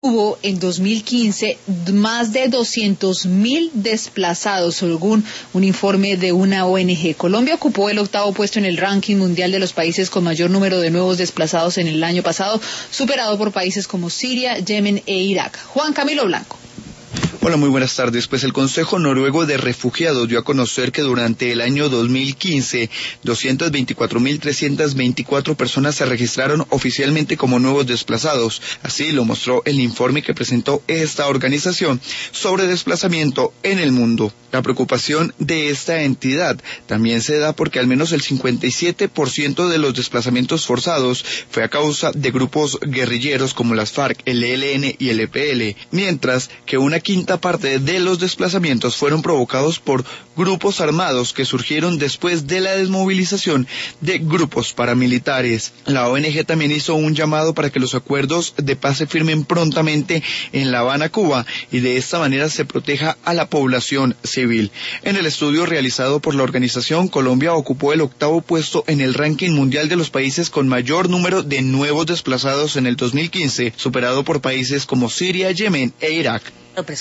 Hubo en 2015 más de 200.000 desplazados, según un informe de una ONG. Colombia ocupó el 8º puesto en el ranking mundial de los países con mayor número de nuevos desplazados en el año pasado, superado por países como Siria, Yemen e Irak. Juan Camilo Blanco. Hola, muy buenas tardes. Pues el Consejo Noruego de Refugiados dio a conocer que durante el año 2015, 224.324 personas se registraron oficialmente como nuevos desplazados. Así lo mostró el informe que presentó esta organización sobre desplazamiento en el mundo. La preocupación de esta entidad también se da porque al menos el 57% de los desplazamientos forzados fue a causa de grupos guerrilleros como las FARC, el ELN y el EPL, mientras que una quinta parte de los desplazamientos fueron provocados por grupos armados que surgieron después de la desmovilización de grupos paramilitares. La ONG también hizo un llamado para que los acuerdos de paz se firmen prontamente en La Habana, Cuba, y de esta manera se proteja a la población civil. En el estudio realizado por la organización, Colombia ocupó el 8º puesto en el ranking mundial de los países con mayor número de nuevos desplazados en el 2015, superado por países como Siria, Yemen e Irak.